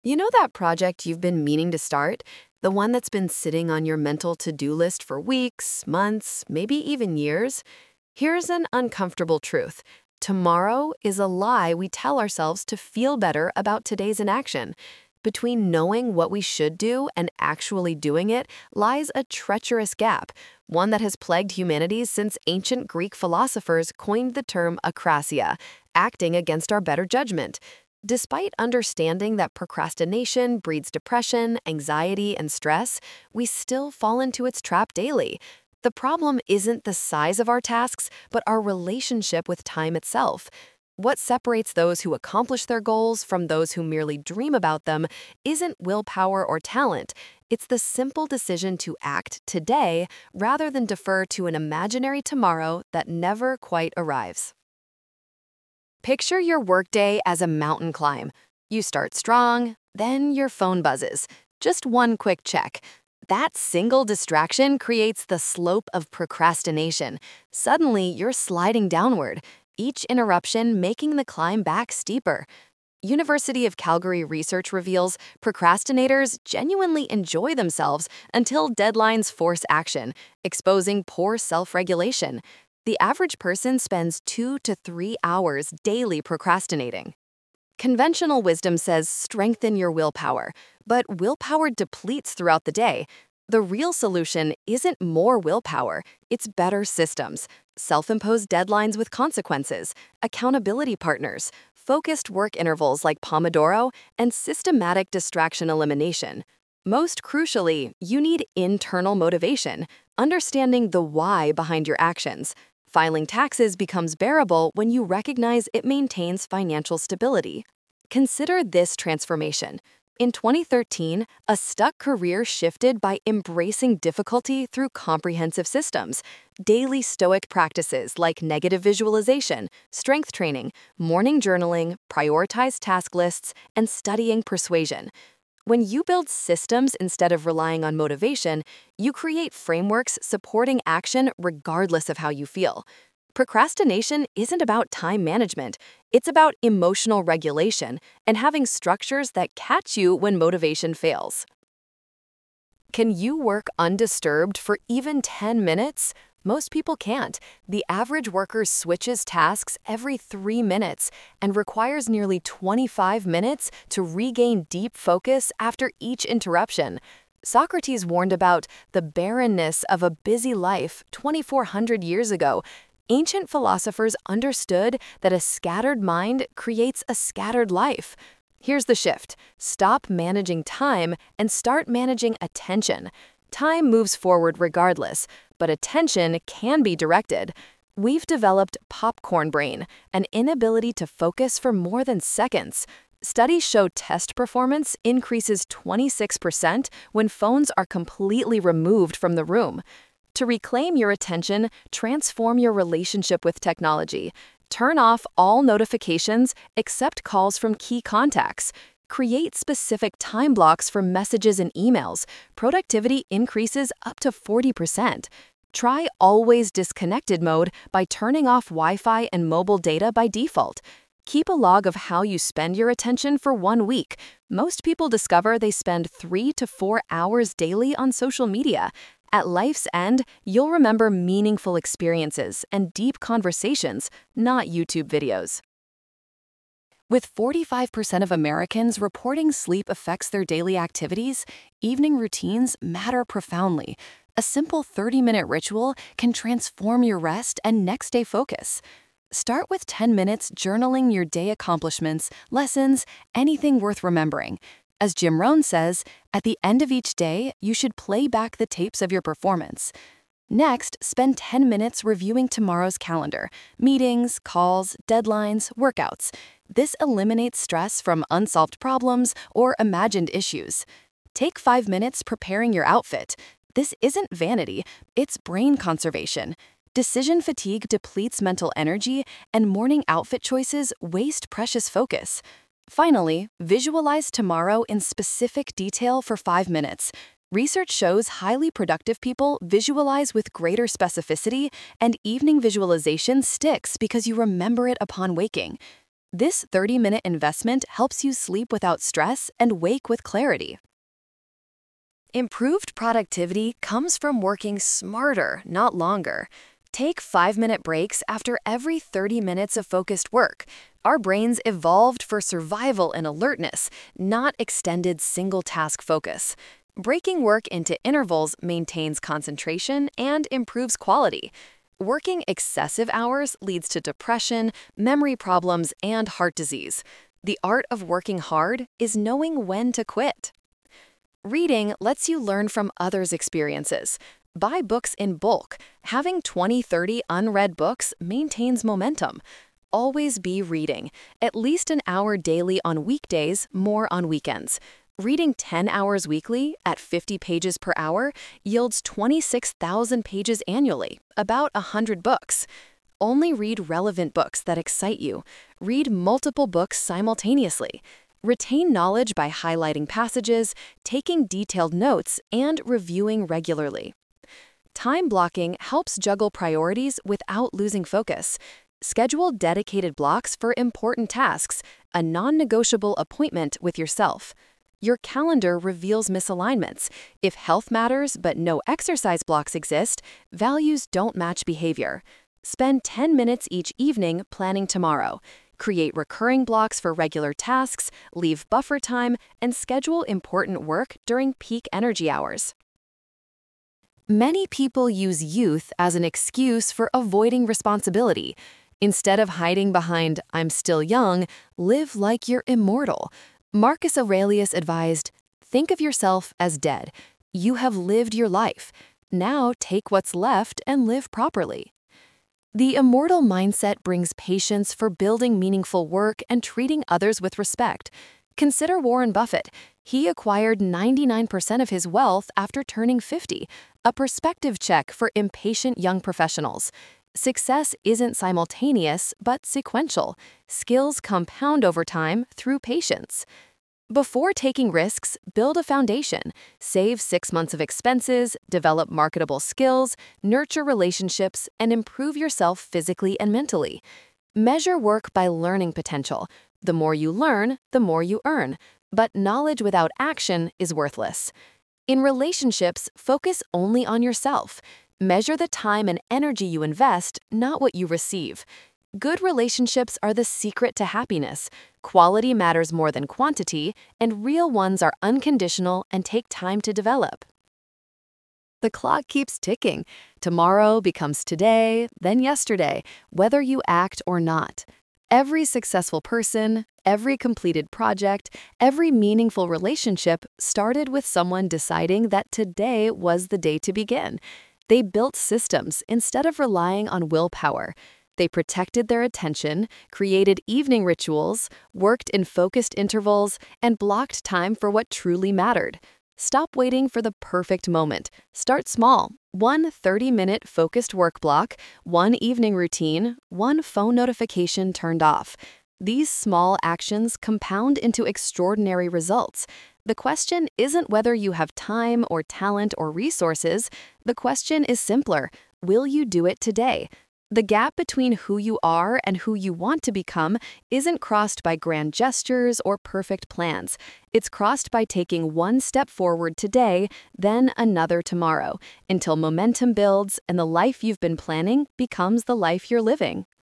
You know that project you've been meaning to start? The one that's been sitting on your mental to-do list for weeks, months, maybe even years? Here's an uncomfortable truth. Tomorrow is a lie we tell ourselves to feel better about today's inaction. Between knowing what we should do and actually doing it lies a treacherous gap, one that has plagued humanity since ancient Greek philosophers coined the term akrasia, acting against our better judgment. Despite understanding that procrastination breeds depression, anxiety, and stress, we still fall into its trap daily. The problem isn't the size of our tasks, but our relationship with time itself. What separates those who accomplish their goals from those who merely dream about them isn't willpower or talent. It's the simple decision to act today rather than defer to an imaginary tomorrow that never quite arrives. Picture your workday as a mountain climb. You start strong, then your phone buzzes. Just one quick check. That single distraction creates the slope of procrastination. Suddenly, you're sliding downward, each interruption making the climb back steeper. University of Calgary research reveals procrastinators genuinely enjoy themselves until deadlines force action, exposing poor self-regulation. The average person spends 2 to 3 hours daily procrastinating. Conventional wisdom says strengthen your willpower, but willpower depletes throughout the day. The real solution isn't more willpower, it's better systems, self-imposed deadlines with consequences, accountability partners, focused work intervals like Pomodoro, and systematic distraction elimination. Most crucially, you need internal motivation, understanding the why behind your actions. Filing taxes becomes bearable when you recognize it maintains financial stability. Consider this transformation. In 2013, a stuck career shifted by embracing difficulty through comprehensive systems. Daily stoic practices like negative visualization, strength training, morning journaling, prioritized task lists, and studying persuasion. When you build systems instead of relying on motivation, you create frameworks supporting action regardless of how you feel. Procrastination isn't about time management, it's about emotional regulation and having structures that catch you when motivation fails. Can you work undisturbed for even 10 minutes? Most people can't. The average worker switches tasks every 3 minutes and requires nearly 25 minutes to regain deep focus after each interruption. Socrates warned about the barrenness of a busy life 2,400 years ago. Ancient philosophers understood that a scattered mind creates a scattered life. Here's the shift. Stop managing time and start managing attention. Time moves forward regardless, but attention can be directed. We've developed popcorn brain, an inability to focus for more than seconds. Studies show test performance increases 26% when phones are completely removed from the room. To reclaim your attention, transform your relationship with technology. Turn off all notifications except calls from key contacts. Create specific time blocks for messages and emails. Productivity increases up to 40%. Try Always Disconnected mode by turning off Wi-Fi and mobile data by default. Keep a log of how you spend your attention for 1 week. Most people discover they spend 3 to 4 hours daily on social media. At life's end, you'll remember meaningful experiences and deep conversations, not YouTube videos. With 45% of Americans reporting sleep affects their daily activities, evening routines matter profoundly. A simple 30-minute ritual can transform your rest and next-day focus. Start with 10 minutes journaling your day accomplishments, lessons, anything worth remembering. As Jim Rohn says, at the end of each day, you should play back the tapes of your performance. Next, spend 10 minutes reviewing tomorrow's calendar, meetings, calls, deadlines, workouts. This eliminates stress from unsolved problems or imagined issues. Take 5 minutes preparing your outfit. This isn't vanity, it's brain conservation. Decision fatigue depletes mental energy, and morning outfit choices waste precious focus. Finally, visualize tomorrow in specific detail for 5 minutes. Research shows highly productive people visualize with greater specificity, and evening visualization sticks because you remember it upon waking. This 30-minute investment helps you sleep without stress and wake with clarity. Improved productivity comes from working smarter, not longer. Take 5-minute breaks after every 30 minutes of focused work. Our brains evolved for survival and alertness, not extended single-task focus. Breaking work into intervals maintains concentration and improves quality. Working excessive hours leads to depression, memory problems, and heart disease. The art of working hard is knowing when to quit. Reading lets you learn from others' experiences. Buy books in bulk. Having 20-30 unread books maintains momentum. Always be reading. At least an hour daily on weekdays, more on weekends. Reading 10 hours weekly at 50 pages per hour yields 26,000 pages annually, about 100 books. Only read relevant books that excite you. Read multiple books simultaneously. Retain knowledge by highlighting passages, taking detailed notes, and reviewing regularly. Time blocking helps juggle priorities without losing focus. Schedule dedicated blocks for important tasks, a non-negotiable appointment with yourself. Your calendar reveals misalignments. If health matters but no exercise blocks exist, values don't match behavior. Spend 10 minutes each evening planning tomorrow. Create recurring blocks for regular tasks, leave buffer time, and schedule important work during peak energy hours. Many people use youth as an excuse for avoiding responsibility. Instead of hiding behind, "I'm still young," live like you're immortal. Marcus Aurelius advised, "Think of yourself as dead. You have lived your life. Now take what's left and live properly." The immortal mindset brings patience for building meaningful work and treating others with respect. Consider Warren Buffett. He acquired 99% of his wealth after turning 50, a perspective check for impatient young professionals. Success isn't simultaneous, but sequential. Skills compound over time through patience. Before taking risks, build a foundation. Save 6 months of expenses, develop marketable skills, nurture relationships, and improve yourself physically and mentally. Measure work by learning potential. The more you learn, the more you earn. But knowledge without action is worthless. In relationships, focus only on yourself. Measure the time and energy you invest, not what you receive. Good relationships are the secret to happiness. Quality matters more than quantity, and real ones are unconditional and take time to develop. The clock keeps ticking. Tomorrow becomes today, then yesterday, whether you act or not. Every successful person, every completed project, every meaningful relationship started with someone deciding that today was the day to begin. They built systems instead of relying on willpower. They protected their attention, created evening rituals, worked in focused intervals, and blocked time for what truly mattered. Stop waiting for the perfect moment. Start small. One 30-minute focused work block, one evening routine, one phone notification turned off. These small actions compound into extraordinary results. The question isn't whether you have time or talent or resources. The question is simpler: will you do it today? The gap between who you are and who you want to become isn't crossed by grand gestures or perfect plans. It's crossed by taking one step forward today, then another tomorrow, until momentum builds and the life you've been planning becomes the life you're living.